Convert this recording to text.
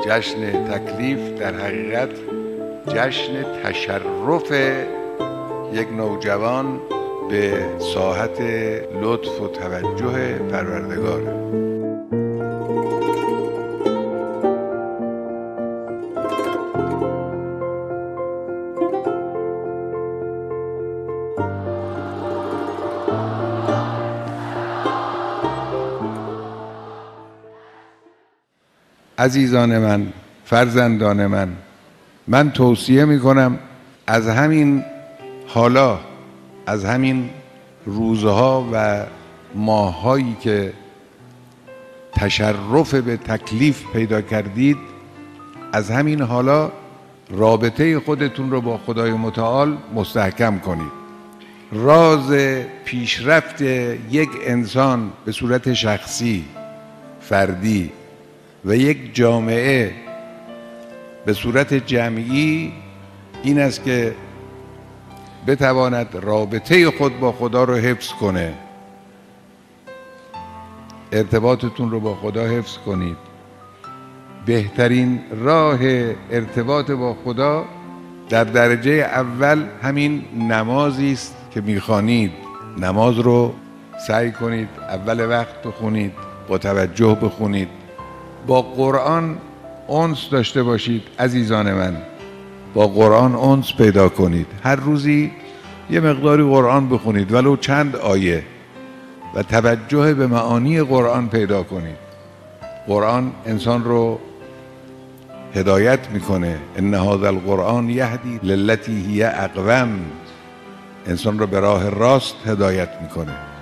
جشن تکلیف در حقیقت جشن تشرف یک نوجوان به ساحت لطف و توجه پروردگاره. عزیزان من، فرزندان من توصیه میکنم از همین حالا، از همین روزها و ماهایی که تشرف به تکلیف پیدا کردید، از همین حالا رابطه خودتون رو با خدای متعال مستحکم کنید. راز پیشرفت یک انسان به صورت شخصی، فردی و یک جامعه به صورت جمعی این است که بتواند رابطه خود با خدا رو حفظ کنه. ارتباطتون رو با خدا حفظ کنید. بهترین راه ارتباط با خدا در درجه اول همین نمازی است که میخوانید. نماز رو سعی کنید اول وقت بخونید، با توجه بخونید، با قرآن انس داشته باشید. عزیزان من، با قرآن انس پیدا کنید. هر روزی یه مقداری قرآن بخونید، ولو چند آیه، و توجه به معانی قرآن پیدا کنید. قرآن انسان رو هدایت میکنه. ان هذا القرآن یهدی للتی هی اقوم. انسان رو به راه راست هدایت میکنه.